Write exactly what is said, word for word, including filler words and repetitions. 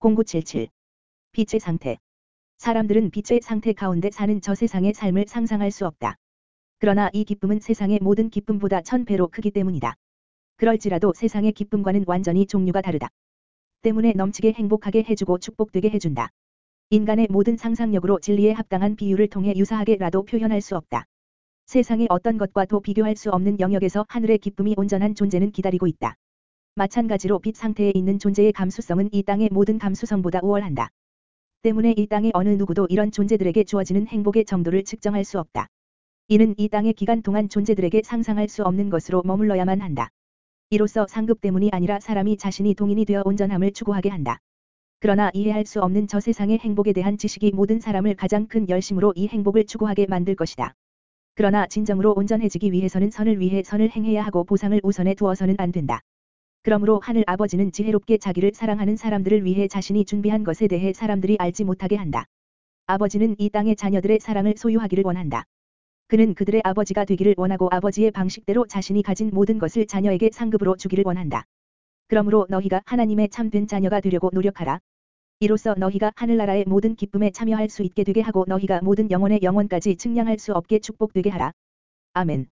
공구칠칠. 빛의 상태. 사람들은 빛의 상태 가운데 사는 저 세상의 삶을 상상할 수 없다. 그러나 이 기쁨은 세상의 모든 기쁨보다 천 배로 크기 때문이다. 그럴지라도 세상의 기쁨과는 완전히 종류가 다르다. 때문에 넘치게 행복하게 해주고 축복되게 해준다. 인간의 모든 상상력으로 진리에 합당한 비유를 통해 유사하게라도 표현할 수 없다. 세상의 어떤 것과도 비교할 수 없는 영역에서 하늘의 기쁨이 온전한 존재는 기다리고 있다. 마찬가지로 빛 상태에 있는 존재의 감수성은 이 땅의 모든 감수성보다 우월한다. 때문에 이 땅의 어느 누구도 이런 존재들에게 주어지는 행복의 정도를 측정할 수 없다. 이는 이 땅의 기간 동안 존재들에게 상상할 수 없는 것으로 머물러야만 한다. 이로써 상급 때문이 아니라 사람이 자신이 동인이 되어 온전함을 추구하게 한다. 그러나 이해할 수 없는 저 세상의 행복에 대한 지식이 모든 사람을 가장 큰 열심으로 이 행복을 추구하게 만들 것이다. 그러나 진정으로 온전해지기 위해서는 선을 위해 선을 행해야 하고 보상을 우선에 두어서는 안 된다. 그러므로 하늘 아버지는 지혜롭게 자기를 사랑하는 사람들을 위해 자신이 준비한 것에 대해 사람들이 알지 못하게 한다. 아버지는 이 땅의 자녀들의 사랑을 소유하기를 원한다. 그는 그들의 아버지가 되기를 원하고 아버지의 방식대로 자신이 가진 모든 것을 자녀에게 상급으로 주기를 원한다. 그러므로 너희가 하나님의 참된 자녀가 되려고 노력하라. 이로써 너희가 하늘나라의 모든 기쁨에 참여할 수 있게 되게 하고 너희가 모든 영혼의 영혼까지 측량할 수 없게 축복되게 하라. 아멘.